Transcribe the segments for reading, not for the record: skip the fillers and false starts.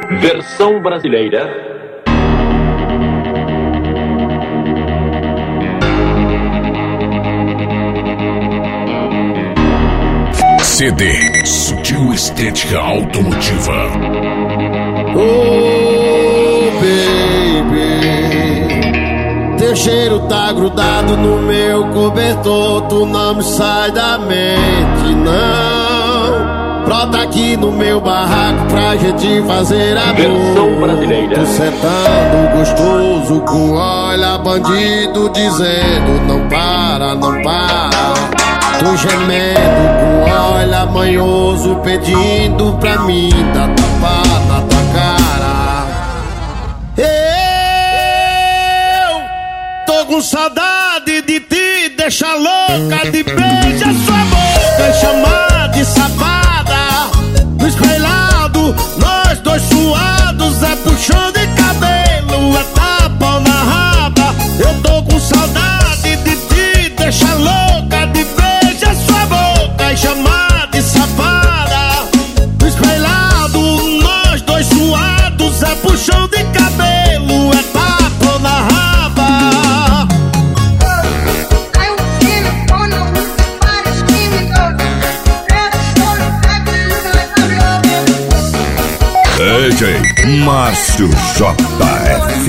Versão brasileira. CD Sutil Estética Automotiva. Oh, baby, teu cheiro tá grudado no meu cobertor. Tu não me sai da mente, não. Brota aqui no meu barraco pra gente fazer amor. Versão brasileira. Tu sentando gostoso com olha bandido dizendo não para, não para. Tu gemendo com olha manhoso pedindo pra mim dar tapa na tua cara. Eu tô com saudade de te deixar louca, de beijar sua boca e chamar de safada. No espelhado, nós dois suados, é puxão de cabelo, é tapa na raba. Eu tô com saudade de te deixar louca, de beijar sua boca e chamar de safada. No espelhado, nós dois suados, é puxão de cabelo, é tapa na raba. DJ Márcio JF.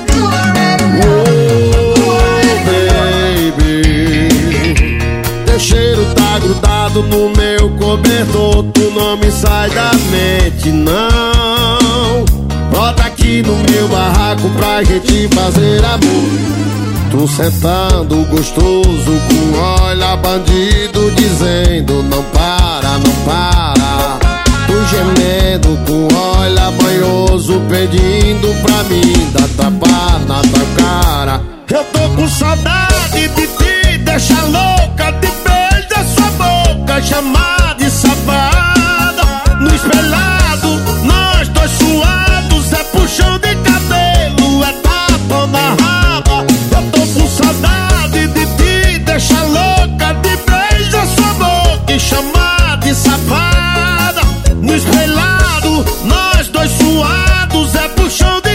Oh, baby, teu cheiro tá grudado no meu cobertor. Tu não me sai da mente, não. Brota aqui no meu barraco pra gente fazer amor. Tu sentando gostoso com olha bandido dizendo não para, não para. Tu gemendo com olha banhoso pedindo pra mim dar tapa na tua cara. Eu tô com saudade de te deixar louca, de beijar sua boca, chamar de safada. No espelhado, nós dois suados, é puxão de cabelo, é tapa na raba. Eu tô com saudade de te deixar louca, de beijar sua boca e chamar de safada. No espelhado, nós dois suados, é puxão de